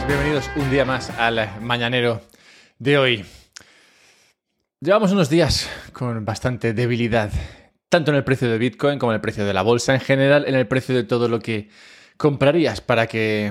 días, bienvenidos un día más al Mañanero de hoy. Llevamos unos días con bastante debilidad, tanto en el precio de Bitcoin como en el precio de la bolsa, en general en el precio de todo lo que comprarías para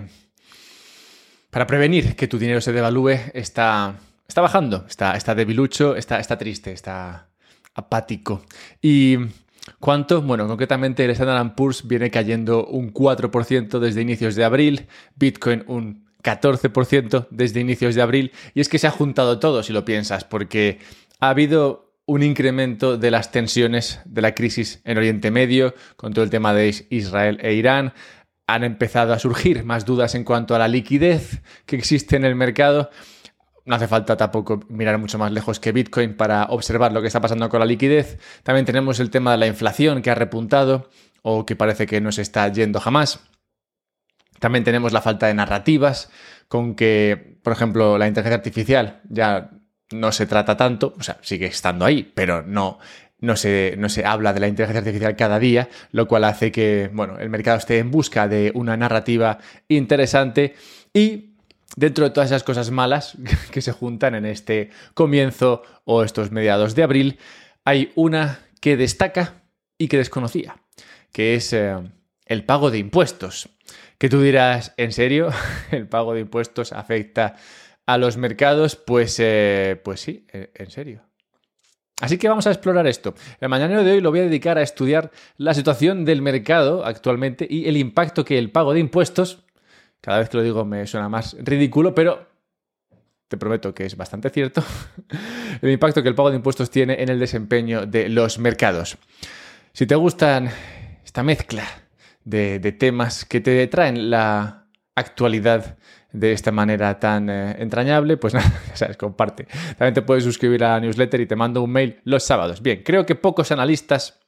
prevenir que tu dinero se devalúe. Está bajando, está debilucho, está triste, está apático. ¿Y cuánto? Bueno, concretamente el Standard & Poor's viene cayendo un 4% desde inicios de abril, Bitcoin un 14% desde inicios de abril, y es que se ha juntado todo, si lo piensas, porque ha habido un incremento de las tensiones de la crisis en Oriente Medio, con todo el tema de Israel e Irán. Han empezado a surgir más dudas en cuanto a la liquidez que existe en el mercado. No hace falta tampoco mirar mucho más lejos que Bitcoin para observar lo que está pasando con la liquidez. También tenemos el tema de la inflación que ha repuntado o que parece que no se está yendo jamás. También tenemos la falta de narrativas con que, por ejemplo, la inteligencia artificial ya no se trata tanto, o sea, sigue estando ahí, pero no se habla de la inteligencia artificial cada día, lo cual hace que, el mercado esté en busca de una narrativa interesante. Y dentro de todas esas cosas malas que se juntan en este comienzo o estos mediados de abril, hay una que destaca y que desconocía, que es el pago de impuestos. Que tú dirás, ¿en serio? ¿El pago de impuestos afecta a los mercados? Pues sí, en serio. Así que vamos a explorar esto. El mañanero de hoy lo voy a dedicar a estudiar la situación del mercado actualmente y el impacto que el pago de impuestos, cada vez que lo digo me suena más ridículo, pero te prometo que es bastante cierto, el impacto que el pago de impuestos tiene en el desempeño de los mercados. Si te gustan esta mezcla de temas que te traen la actualidad de esta manera tan entrañable, pues nada, ya sabes, comparte. También te puedes suscribir a la newsletter y te mando un mail los sábados. Bien, creo que pocos analistas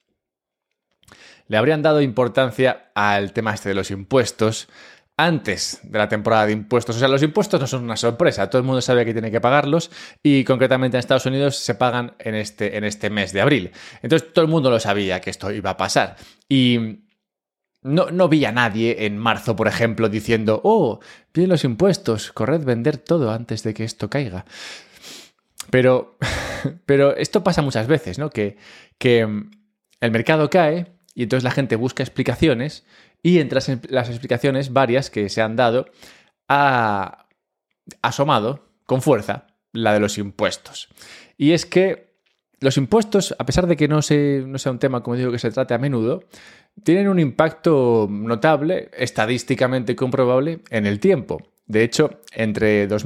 le habrían dado importancia al tema este de los impuestos antes de la temporada de impuestos. O sea, los impuestos no son una sorpresa, todo el mundo sabe que tiene que pagarlos y concretamente en Estados Unidos se pagan en este mes de abril. Entonces todo el mundo lo sabía que esto iba a pasar y no vi a nadie en marzo, por ejemplo, diciendo vienen los impuestos, corred vender todo antes de que esto caiga. Pero esto pasa muchas veces, ¿no? Que el mercado cae y entonces la gente busca explicaciones y entre las explicaciones varias que se han dado ha asomado con fuerza la de los impuestos. Y es que los impuestos, a pesar de que no sea un tema, como digo, que se trate a menudo, tienen un impacto notable, estadísticamente comprobable, en el tiempo. De hecho, entre el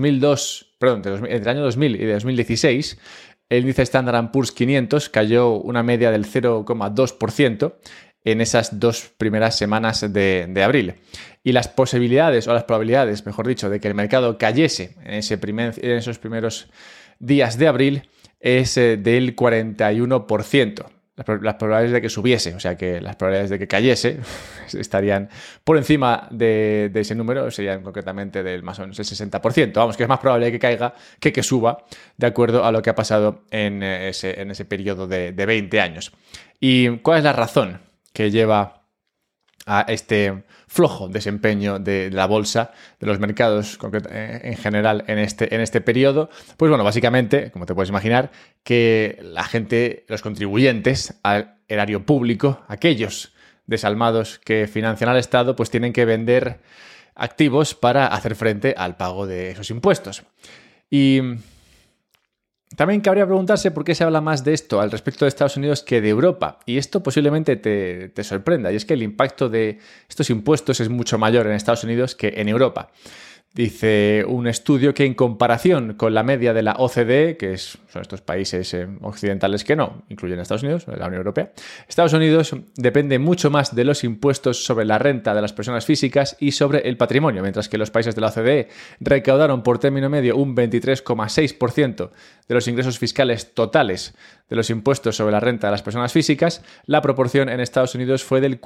año 2000 y 2016, el índice Standard & Poor's 500 cayó una media del 0,2% en esas dos primeras semanas de abril. Y las probabilidades, mejor dicho, de que el mercado cayese en esos primeros días de abril es del 41%. Las probabilidades de que subiese, o sea que las probabilidades de que cayese estarían por encima de ese número, serían concretamente del más o menos el 60%. Vamos, que es más probable que caiga que suba, de acuerdo a lo que ha pasado en ese periodo de 20 años. ¿Y cuál es la razón que lleva a este flojo desempeño de la bolsa, de los mercados en general en este periodo? Pues básicamente, como te puedes imaginar, que la gente, los contribuyentes al erario público, aquellos desalmados que financian al Estado, pues tienen que vender activos para hacer frente al pago de esos impuestos. Y también cabría preguntarse por qué se habla más de esto al respecto de Estados Unidos que de Europa. Y esto posiblemente te sorprenda. Y es que el impacto de estos impuestos es mucho mayor en Estados Unidos que en Europa. Dice un estudio que en comparación con la media de la OCDE, que son estos países occidentales que no incluyen a Estados Unidos, la Unión Europea, Estados Unidos depende mucho más de los impuestos sobre la renta de las personas físicas y sobre el patrimonio, mientras que los países de la OCDE recaudaron por término medio un 23,6% de los ingresos fiscales totales de los impuestos sobre la renta de las personas físicas. La proporción en Estados Unidos fue del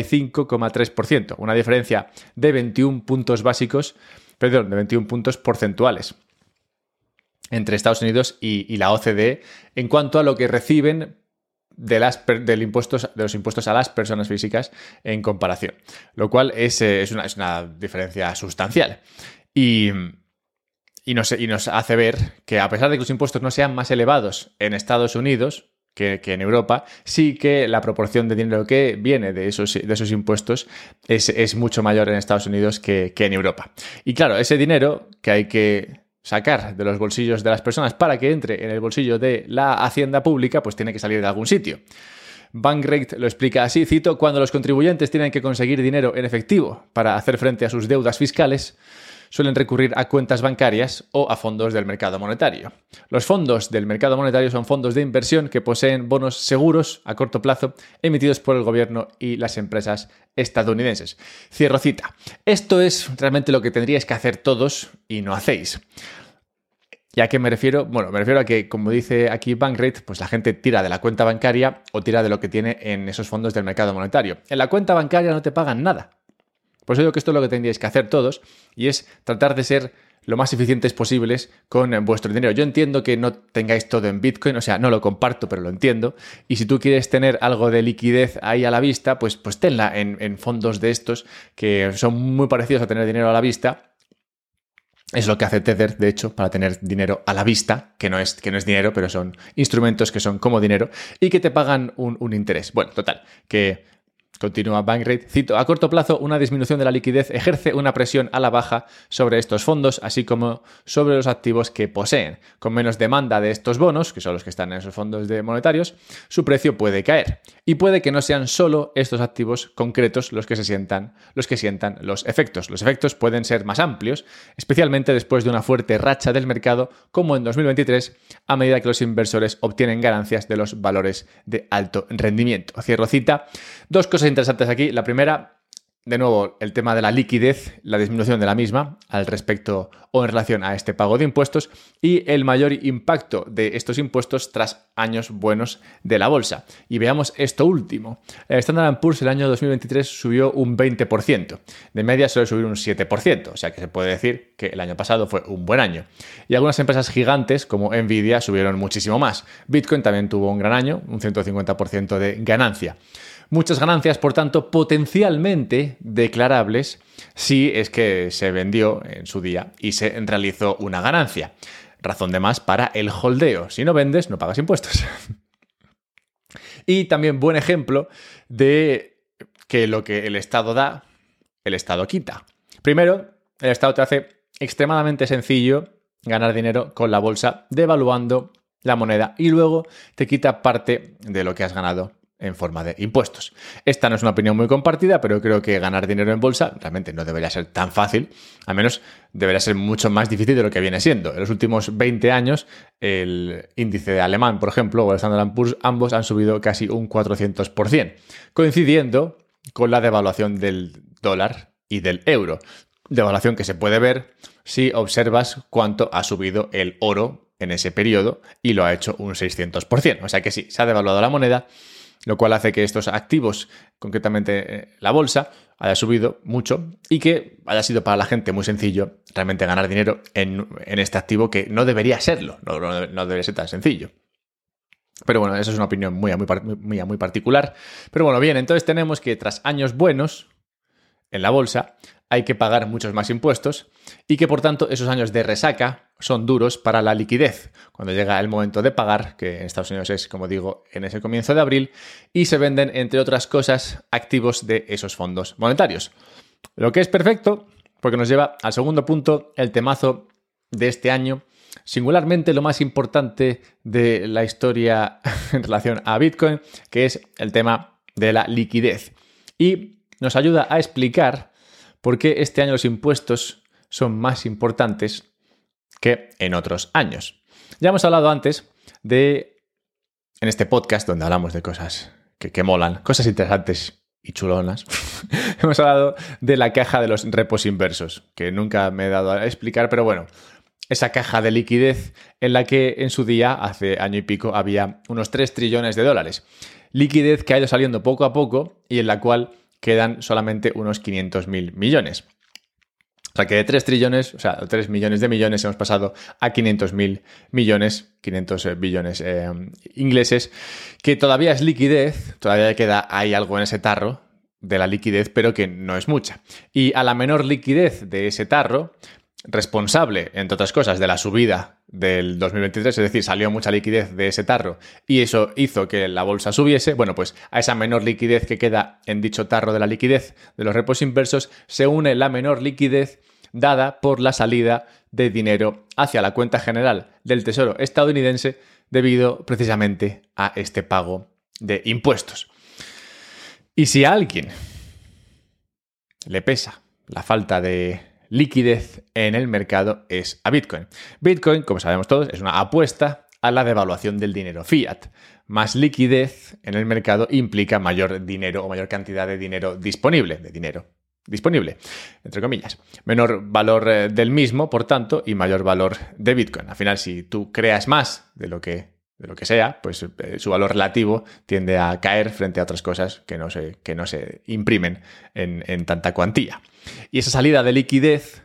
45,3%, una diferencia de 21 puntos porcentuales entre Estados Unidos y la OCDE en cuanto a lo que reciben de los impuestos a las personas físicas en comparación, lo cual es una diferencia sustancial. y nos hace ver que a pesar de que los impuestos no sean más elevados en Estados Unidos que en Europa, sí que la proporción de dinero que viene de esos impuestos es mucho mayor en Estados Unidos que en Europa. Y claro, ese dinero que hay que sacar de los bolsillos de las personas para que entre en el bolsillo de la hacienda pública, pues tiene que salir de algún sitio. Bankrate lo explica así, cito: cuando los contribuyentes tienen que conseguir dinero en efectivo para hacer frente a sus deudas fiscales, suelen recurrir a cuentas bancarias o a fondos del mercado monetario. Los fondos del mercado monetario son fondos de inversión que poseen bonos seguros a corto plazo emitidos por el gobierno y las empresas estadounidenses. Cierro cita. Esto es realmente lo que tendríais que hacer todos y no hacéis. ¿Y a qué me refiero? Bueno, me refiero a que, como dice aquí Bankrate, pues la gente tira de la cuenta bancaria o tira de lo que tiene en esos fondos del mercado monetario. En la cuenta bancaria no te pagan nada. Por eso digo que esto es lo que tendríais que hacer todos, y es tratar de ser lo más eficientes posibles con vuestro dinero. Yo entiendo que no tengáis todo en Bitcoin, o sea, no lo comparto, pero lo entiendo. Y si tú quieres tener algo de liquidez ahí a la vista, pues tenla en fondos de estos que son muy parecidos a tener dinero a la vista. Es lo que hace Tether, de hecho, para tener dinero a la vista, que no es dinero, pero son instrumentos que son como dinero y que te pagan un interés. Bueno, total, que... Continúa Bankrate, cito: a corto plazo, una disminución de la liquidez ejerce una presión a la baja sobre estos fondos, así como sobre los activos que poseen. Con menos demanda de estos bonos, que son los que están en esos fondos monetarios, su precio puede caer. Y puede que no sean solo estos activos concretos los que sientan los efectos. Los efectos pueden ser más amplios, especialmente después de una fuerte racha del mercado, como en 2023, a medida que los inversores obtienen ganancias de los valores de alto rendimiento. Cierro cita. Dos cosas interesantes aquí. La primera, de nuevo, el tema de la liquidez, la disminución de la misma al respecto o en relación a este pago de impuestos, y el mayor impacto de estos impuestos tras años buenos de la bolsa. Y veamos esto último. El Standard & Poor's el año 2023 subió un 20%. De media suele subir un 7%, o sea que se puede decir que el año pasado fue un buen año. Y algunas empresas gigantes como Nvidia subieron muchísimo más. Bitcoin también tuvo un gran año, un 150% de ganancia. Muchas ganancias, por tanto, potencialmente declarables si es que se vendió en su día y se realizó una ganancia. Razón de más para el holdeo. Si no vendes, no pagas impuestos. Y también buen ejemplo de que lo que el Estado da, el Estado quita. Primero, el Estado te hace extremadamente sencillo ganar dinero con la bolsa, devaluando la moneda, y luego te quita parte de lo que has ganado en forma de impuestos. Esta no es una opinión muy compartida, pero creo que ganar dinero en bolsa realmente no debería ser tan fácil, al menos debería ser mucho más difícil de lo que viene siendo. En los últimos 20 años, el índice de alemán, por ejemplo, o el Standard & Poor's, ambos han subido casi un 400%, coincidiendo con la devaluación del dólar y del euro. Devaluación que se puede ver si observas cuánto ha subido el oro en ese periodo, y lo ha hecho un 600%. O sea que sí, se ha devaluado la moneda, lo cual hace que estos activos, concretamente la bolsa, haya subido mucho y que haya sido para la gente muy sencillo realmente ganar dinero en este activo, que no debería serlo, no debería ser tan sencillo. Pero bueno, eso es una opinión muy particular. Pero bueno, bien, entonces tenemos que tras años buenos en la bolsa hay que pagar muchos más impuestos y que por tanto esos años de resaca son duros para la liquidez. Cuando llega el momento de pagar, que en Estados Unidos es, como digo, en ese comienzo de abril, y se venden, entre otras cosas, activos de esos fondos monetarios. Lo que es perfecto, porque nos lleva al segundo punto, el temazo de este año, singularmente lo más importante de la historia en relación a Bitcoin, que es el tema de la liquidez. Y nos ayuda a explicar por qué este año los impuestos son más importantes que en otros años. Ya hemos hablado antes en este podcast donde hablamos de cosas que molan, cosas interesantes y chulonas. Hemos hablado de la caja de los repos inversos, que nunca me he dado a explicar, pero bueno, esa caja de liquidez en la que en su día, hace año y pico, había unos 3 trillones de dólares. Liquidez que ha ido saliendo poco a poco y en la cual quedan solamente unos 500.000 millones. O sea que de 3 trillones, o sea, 3 millones de millones, hemos pasado a 500.000 millones, 500 billones ingleses, que todavía es liquidez, todavía hay algo en ese tarro de la liquidez, pero que no es mucha. Y a la menor liquidez de ese tarro, responsable, entre otras cosas, de la subida del 2023, es decir, salió mucha liquidez de ese tarro y eso hizo que la bolsa subiese, bueno, pues a esa menor liquidez que queda en dicho tarro de la liquidez de los repos inversos se une la menor liquidez dada por la salida de dinero hacia la cuenta general del Tesoro estadounidense debido precisamente a este pago de impuestos. Y si a alguien le pesa la falta de liquidez en el mercado es a Bitcoin. Bitcoin, como sabemos todos, es una apuesta a la devaluación del dinero fiat. Más liquidez en el mercado implica mayor dinero o mayor cantidad de dinero disponible, entre comillas. Menor valor del mismo, por tanto, y mayor valor de Bitcoin. Al final, si tú creas más de lo que sea, pues su valor relativo tiende a caer frente a otras cosas que no se imprimen en tanta cuantía. Y esa salida de liquidez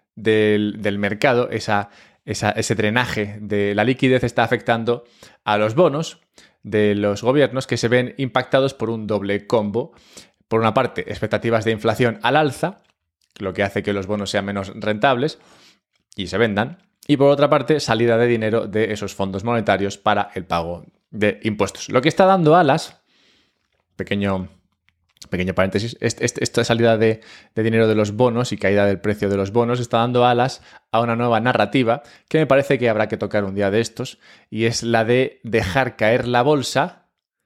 del mercado, ese drenaje de la liquidez está afectando a los bonos de los gobiernos que se ven impactados por un doble combo. Por una parte, expectativas de inflación al alza, lo que hace que los bonos sean menos rentables y se vendan. Y por otra parte, salida de dinero de esos fondos monetarios para el pago de impuestos. Lo que está dando alas, pequeño paréntesis, esta salida de dinero de los bonos y caída del precio de los bonos está dando alas a una nueva narrativa que me parece que habrá que tocar un día de estos, y es la de dejar caer la bolsa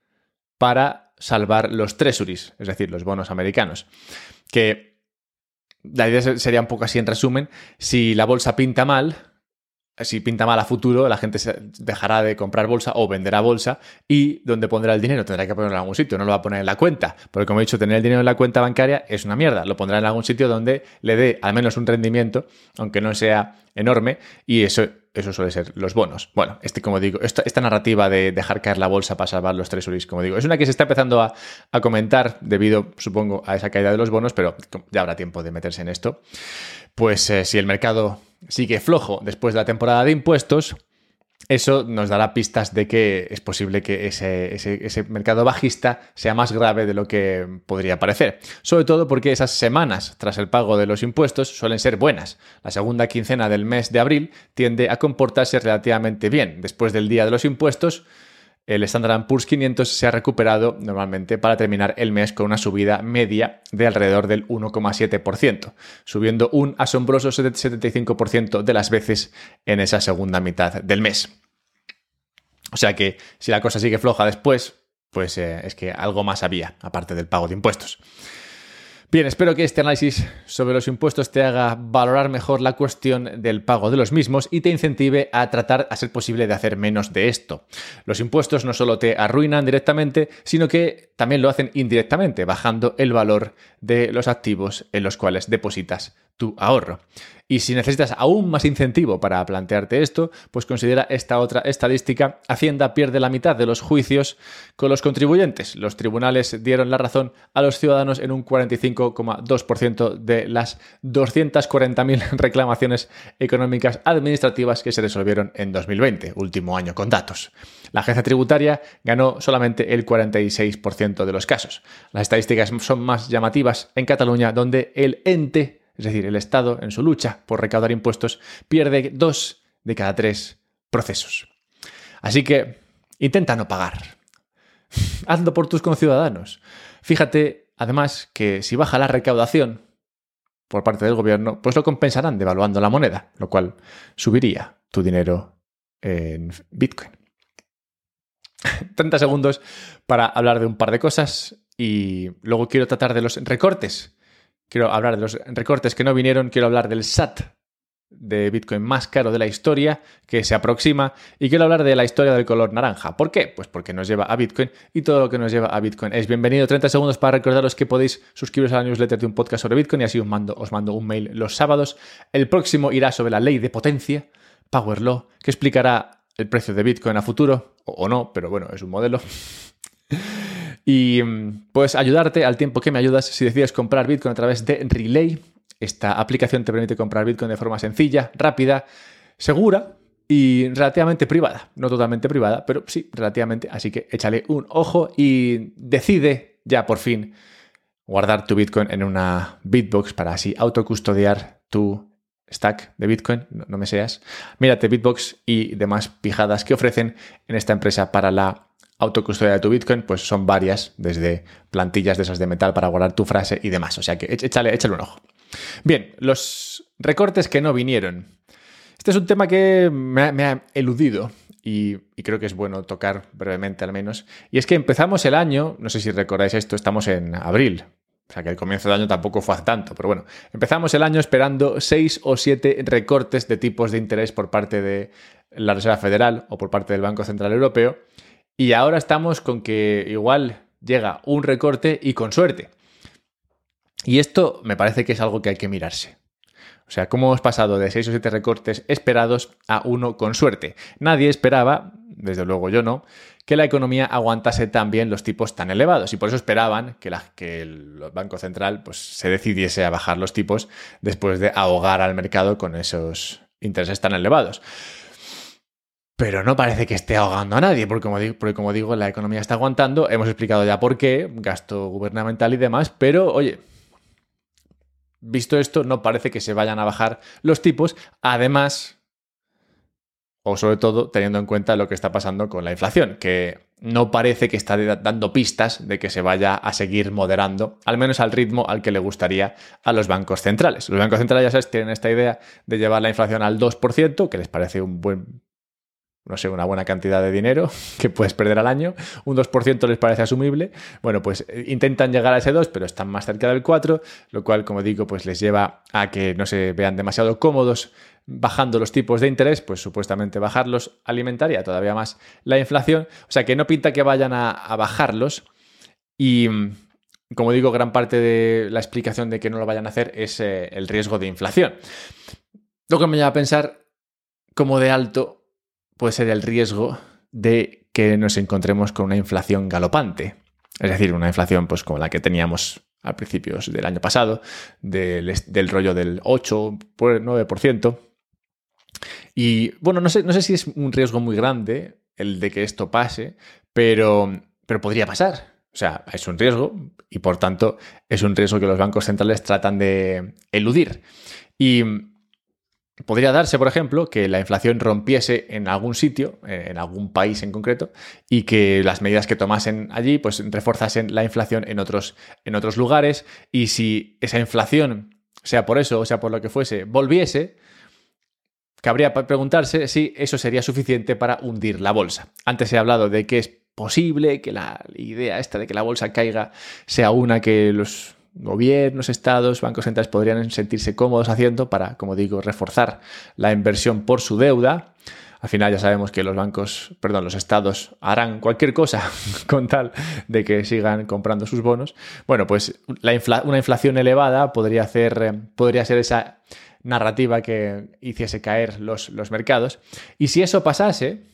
para salvar los treasuries, es decir, los bonos americanos. Que la idea sería un poco así en resumen: si la bolsa pinta mal, si pinta mal a futuro, la gente dejará de comprar bolsa o venderá bolsa, y donde pondrá el dinero tendrá que ponerlo en algún sitio, no lo va a poner en la cuenta, porque como he dicho, tener el dinero en la cuenta bancaria es una mierda, lo pondrá en algún sitio donde le dé al menos un rendimiento, aunque no sea enorme, y eso suele ser los bonos. Bueno, como digo, esta narrativa de dejar caer la bolsa para salvar los treasuries, como digo, es una que se está empezando a comentar debido, supongo, a esa caída de los bonos, pero ya habrá tiempo de meterse en esto. Pues si el mercado sigue flojo después de la temporada de impuestos, eso nos dará pistas de que es posible que ese mercado bajista sea más grave de lo que podría parecer. Sobre todo porque esas semanas tras el pago de los impuestos suelen ser buenas. La segunda quincena del mes de abril tiende a comportarse relativamente bien. Después del día de los impuestos, el Standard & Poor's 500 se ha recuperado normalmente para terminar el mes con una subida media de alrededor del 1,7%, subiendo un asombroso 75% de las veces en esa segunda mitad del mes. O sea que si la cosa sigue floja después, pues es que algo más había, aparte del pago de impuestos. Bien, espero que este análisis sobre los impuestos te haga valorar mejor la cuestión del pago de los mismos y te incentive a tratar, a ser posible, de hacer menos de esto. Los impuestos no solo te arruinan directamente, sino que también lo hacen indirectamente, bajando el valor de los activos en los cuales depositas tu ahorro. Y si necesitas aún más incentivo para plantearte esto, pues considera esta otra estadística. Hacienda pierde la mitad de los juicios con los contribuyentes. Los tribunales dieron la razón a los ciudadanos en un 45,2% de las 240.000 reclamaciones económicas administrativas que se resolvieron en 2020, último año con datos. La agencia tributaria ganó solamente el 46% de los casos. Las estadísticas son más llamativas en Cataluña, donde el ente, es decir, el Estado, en su lucha por recaudar impuestos, pierde 2 de cada 3 procesos. Así que intenta no pagar. Hazlo por tus conciudadanos. Fíjate, además, que si baja la recaudación por parte del gobierno, pues lo compensarán devaluando la moneda, lo cual subiría tu dinero en Bitcoin. 30 segundos para hablar de un par de cosas y luego quiero tratar de los recortes. Quiero hablar de los recortes que no vinieron, quiero hablar del SAT de Bitcoin más caro de la historia que se aproxima y quiero hablar de la historia del color naranja. ¿Por qué? Pues porque nos lleva a Bitcoin y todo lo que nos lleva a Bitcoin es bienvenido. 30 segundos para recordaros que podéis suscribiros a la newsletter de un podcast sobre Bitcoin y así os mando un mail los sábados. El próximo irá sobre la ley de potencia, Power Law, que explicará el precio de Bitcoin a futuro, o no, pero bueno, es un modelo. Y puedes ayudarte al tiempo que me ayudas si decides comprar Bitcoin a través de Relay. Esta aplicación te permite comprar Bitcoin de forma sencilla, rápida, segura y relativamente privada. No totalmente privada, pero sí relativamente. Así que échale un ojo y decide ya por fin guardar tu Bitcoin en una Bitbox para así autocustodiar tu stack de Bitcoin, no me seas, mírate Bitbox y demás pijadas que ofrecen en esta empresa para la autocustodia de tu Bitcoin, pues son varias, desde plantillas de esas de metal para guardar tu frase y demás. O sea que échale un ojo. Bien, los recortes que no vinieron. Este es un tema que me ha eludido y creo que es bueno tocar brevemente al menos. Y es que empezamos el año, no sé si recordáis esto, estamos en abril. O sea que el comienzo del año tampoco fue hace tanto, pero bueno, empezamos el año esperando 6 o 7 recortes de tipos de interés por parte de la Reserva Federal o por parte del Banco Central Europeo. Y ahora estamos con que igual llega un recorte y con suerte. Y esto me parece que es algo que hay que mirarse. O sea, ¿cómo hemos pasado de 6 o 7 recortes esperados a uno con suerte? Nadie esperaba, desde luego yo no, que la economía aguantase tan bien los tipos tan elevados. Y por eso esperaban que el Banco Central pues, se decidiese a bajar los tipos después de ahogar al mercado con esos intereses tan elevados. Pero no parece que esté ahogando a nadie, porque como digo, la economía está aguantando. Hemos explicado ya por qué, gasto gubernamental y demás, pero oye, visto esto, no parece que se vayan a bajar los tipos. Además, o sobre todo teniendo en cuenta lo que está pasando con la inflación, que no parece que está dando pistas de que se vaya a seguir moderando, al menos al ritmo al que le gustaría a los bancos centrales. Los bancos centrales, ya sabes, tienen esta idea de llevar la inflación al 2%, que les parece una buena cantidad de dinero que puedes perder al año. Un 2% les parece asumible. Bueno, pues intentan llegar a ese 2, pero están más cerca del 4, lo cual, como digo, pues les lleva a que no se vean demasiado cómodos bajando los tipos de interés, pues supuestamente bajarlos alimentaría todavía más la inflación. O sea que no pinta que vayan a bajarlos y, como digo, gran parte de la explicación de que no lo vayan a hacer es el riesgo de inflación. Lo que me lleva a pensar cómo de alto puede ser el riesgo de que nos encontremos con una inflación galopante. Es decir, una inflación pues como la que teníamos a principios del año pasado, del rollo del 8, 9%. Y bueno, no sé si es un riesgo muy grande el de que esto pase, pero podría pasar. O sea, es un riesgo y por tanto es un riesgo que los bancos centrales tratan de eludir. Y podría darse, por ejemplo, que la inflación rompiese en algún sitio, en algún país en concreto, y que las medidas que tomasen allí pues reforzasen la inflación en otros lugares. Y si esa inflación, sea por eso o sea por lo que fuese, volviese, cabría preguntarse si eso sería suficiente para hundir la bolsa. Antes he hablado de que es posible que la idea esta de que la bolsa caiga sea una que los gobiernos, estados, bancos centrales podrían sentirse cómodos haciendo para, como digo, reforzar la inversión por su deuda. Al final ya sabemos que los estados harán cualquier cosa con tal de que sigan comprando sus bonos. Bueno, pues una inflación elevada podría ser esa narrativa que hiciese caer los mercados. Y si eso pasase,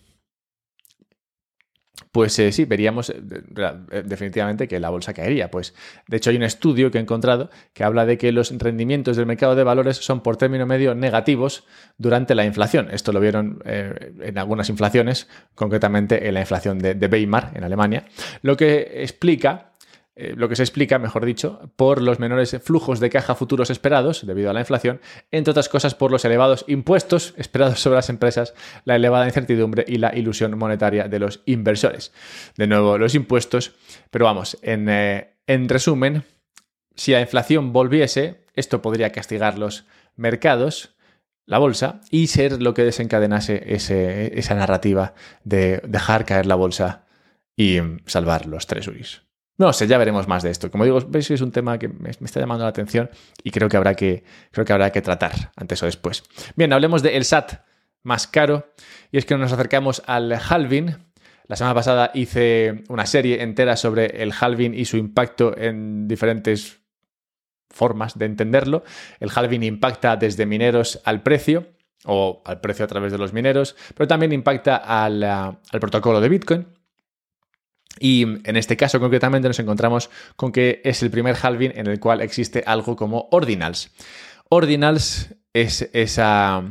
pues sí, veríamos definitivamente que la bolsa caería. Pues, de hecho, hay un estudio que he encontrado que habla de que los rendimientos del mercado de valores son por término medio negativos durante la inflación. Esto lo vieron en algunas inflaciones, concretamente en la inflación de Weimar, en Alemania, lo que se explica, mejor dicho, por los menores flujos de caja futuros esperados debido a la inflación, entre otras cosas por los elevados impuestos esperados sobre las empresas, la elevada incertidumbre y la ilusión monetaria de los inversores. De nuevo, los impuestos, pero vamos, en resumen, si la inflación volviese, esto podría castigar los mercados, la bolsa, y ser lo que desencadenase esa narrativa de dejar caer la bolsa y salvar los treasuries. No sé, ya veremos más de esto. Como digo, veis que es un tema que me está llamando la atención y creo que habrá que tratar antes o después. Bien, hablemos del SAT más caro, y es que nos acercamos al halving. La semana pasada hice una serie entera sobre el halving y su impacto en diferentes formas de entenderlo. El halving impacta desde mineros al precio, o al precio a través de los mineros, pero también impacta al protocolo de Bitcoin. Y en este caso concretamente nos encontramos con que es el primer halving en el cual existe algo como ordinals. Ordinals es esa...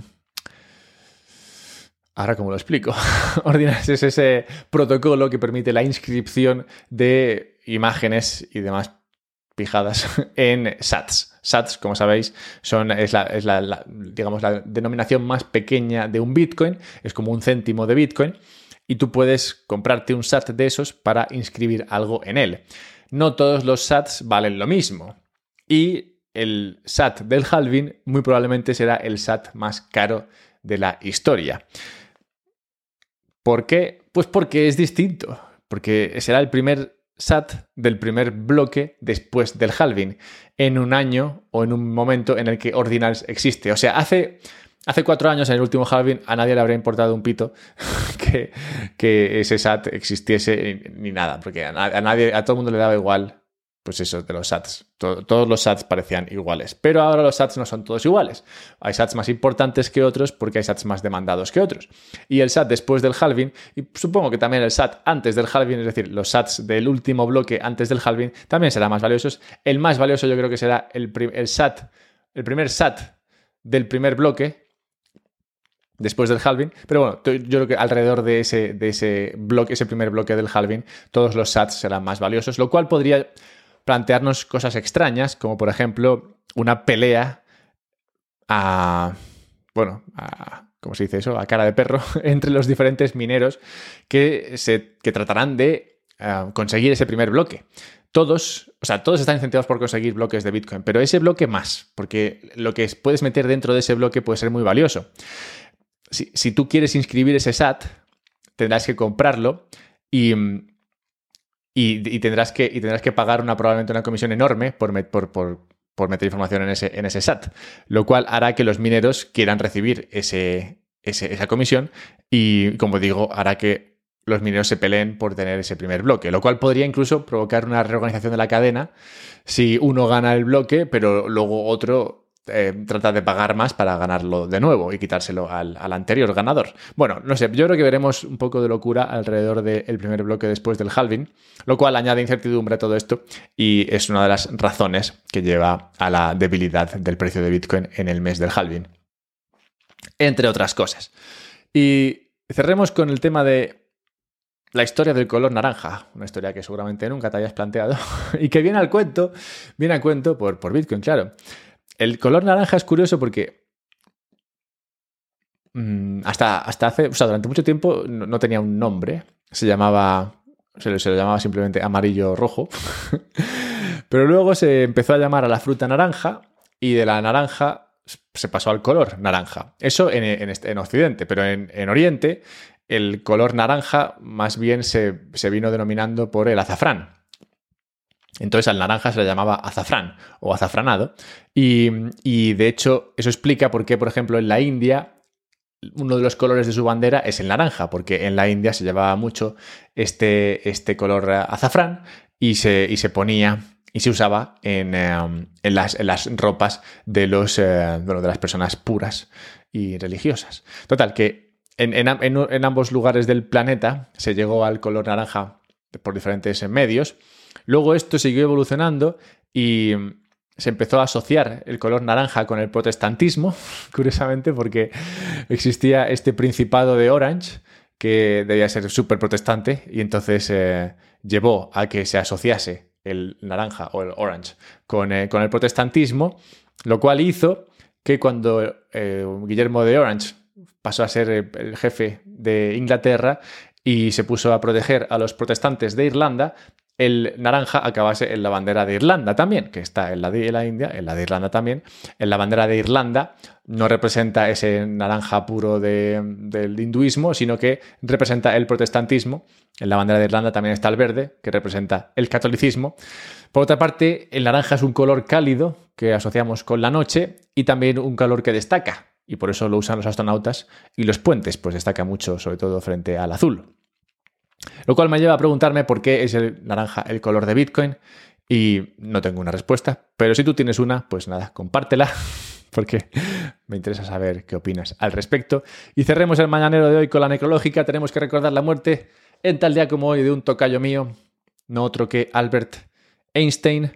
Ahora, ¿cómo lo explico? Ordinals es ese protocolo que permite la inscripción de imágenes y demás pijadas en sats. Sats, como sabéis, es digamos, la denominación más pequeña de un Bitcoin. Es como un céntimo de Bitcoin. Y tú puedes comprarte un sat de esos para inscribir algo en él. No todos los sats valen lo mismo. Y el sat del halving muy probablemente será el sat más caro de la historia. ¿Por qué? Pues porque es distinto. Porque será el primer sat del primer bloque después del halving, en un año o en un momento en el que Ordinals existe. O sea, hace 4 años, en el último halving, a nadie le habría importado un pito que ese sat existiese ni nada, porque a todo el mundo le daba igual, pues eso, de los sats. Todos los sats parecían iguales. Pero ahora los sats no son todos iguales. Hay sats más importantes que otros porque hay sats más demandados que otros. Y el sat después del halving, y supongo que también el sat antes del halving, es decir, los sats del último bloque antes del halving, también serán más valiosos. El más valioso yo creo que será el primer sat del primer bloque después del halving, pero bueno, yo creo que alrededor de ese bloque, ese primer bloque del halving, todos los sats serán más valiosos, lo cual podría plantearnos cosas extrañas, como por ejemplo una pelea ¿cómo se dice eso? A cara de perro entre los diferentes mineros que tratarán de conseguir ese primer bloque. Todos están incentivados por conseguir bloques de Bitcoin, pero ese bloque más, porque lo que puedes meter dentro de ese bloque puede ser muy valioso. Si tú quieres inscribir ese SAT, tendrás que comprarlo y tendrás que pagar probablemente una comisión enorme por meter información en ese SAT, lo cual hará que los mineros quieran recibir esa comisión y, como digo, hará que los mineros se peleen por tener ese primer bloque, lo cual podría incluso provocar una reorganización de la cadena si uno gana el bloque, pero luego otro trata de pagar más para ganarlo de nuevo y quitárselo al anterior ganador. Bueno, no sé, yo creo que veremos un poco de locura alrededor del primer bloque después del halving, lo cual añade incertidumbre a todo esto y es una de las razones que lleva a la debilidad del precio de Bitcoin en el mes del halving, entre otras cosas. Y cerremos con el tema de la historia del color naranja, una historia que seguramente nunca te hayas planteado y que viene a cuento por Bitcoin, claro. El color naranja es curioso porque durante mucho tiempo no tenía un nombre. Se lo llamaba simplemente amarillo rojo. Pero luego se empezó a llamar a la fruta naranja y de la naranja se pasó al color naranja. Eso en Occidente, pero en Oriente el color naranja más bien se vino denominando por el azafrán. Entonces al naranja se le llamaba azafrán o azafranado y de hecho eso explica por qué, por ejemplo, en la India uno de los colores de su bandera es el naranja, porque en la India se llevaba mucho este color azafrán y se ponía y se usaba en las ropas de las personas puras y religiosas. Total, que en ambos lugares del planeta se llegó al color naranja por diferentes medios. Luego esto siguió evolucionando y se empezó a asociar el color naranja con el protestantismo, curiosamente, porque existía este principado de Orange que debía ser súper protestante y entonces llevó a que se asociase el naranja o el orange con el protestantismo, lo cual hizo que cuando Guillermo de Orange pasó a ser el jefe de Inglaterra y se puso a proteger a los protestantes de Irlanda, el naranja acabase en la bandera de Irlanda también, que está en la de la India, en la de Irlanda también. En la bandera de Irlanda no representa ese naranja puro del hinduismo, sino que representa el protestantismo. En la bandera de Irlanda también está el verde, que representa el catolicismo. Por otra parte, el naranja es un color cálido que asociamos con la noche y también un color que destaca. Y por eso lo usan los astronautas y los puentes, pues destaca mucho, sobre todo frente al azul. Lo cual me lleva a preguntarme por qué es el naranja el color de Bitcoin y no tengo una respuesta, pero si tú tienes una, pues nada, compártela porque me interesa saber qué opinas al respecto. Y cerremos el mañanero de hoy con la necrológica. Tenemos que recordar la muerte en tal día como hoy de un tocayo mío, no otro que Albert Einstein.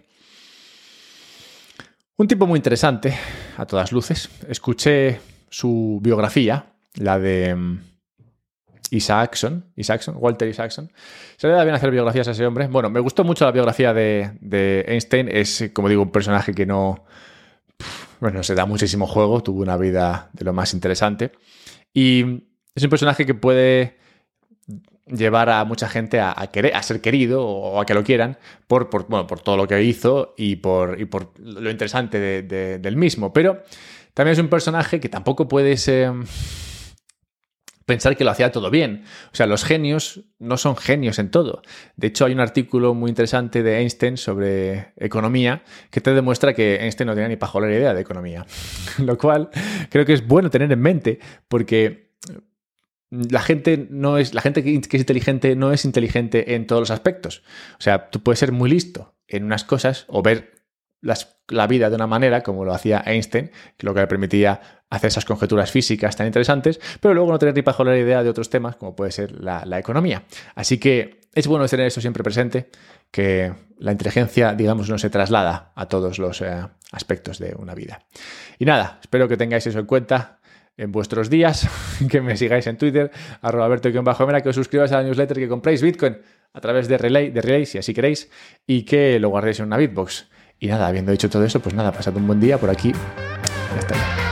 Un tipo muy interesante, a todas luces. Escuché su biografía, la de Walter Isaacson. Se le da bien hacer biografías a ese hombre. Bueno, me gustó mucho la biografía de Einstein. Es, como digo, un personaje que no se da muchísimo juego. Tuvo una vida de lo más interesante. Y es un personaje que puede llevar a mucha gente a ser querido o a que lo quieran por todo lo que hizo y por lo interesante del mismo. Pero también es un personaje que tampoco puedes pensar que lo hacía todo bien. O sea, los genios no son genios en todo. De hecho, hay un artículo muy interesante de Einstein sobre economía que te demuestra que Einstein no tenía ni pajolera idea de economía. Lo cual creo que es bueno tener en mente porque la gente que es inteligente no es inteligente en todos los aspectos. O sea, tú puedes ser muy listo en unas cosas o ver la vida de una manera como lo hacía Einstein, que lo que le permitía hacer esas conjeturas físicas tan interesantes, pero luego no tener ni pajolera idea de otros temas como puede ser la economía. Así que es bueno tener eso siempre presente, que la inteligencia, digamos, no se traslada a todos los aspectos de una vida. Y nada, espero que tengáis eso en cuenta en vuestros días, que me sigáis en Twitter, @Alberto_Mera, que os suscribáis a la newsletter, que compréis Bitcoin a través de Relay, si así queréis, y que lo guardéis en una Bitbox. Y nada, habiendo dicho todo eso, pues nada, pasad un buen día por aquí. Ya está.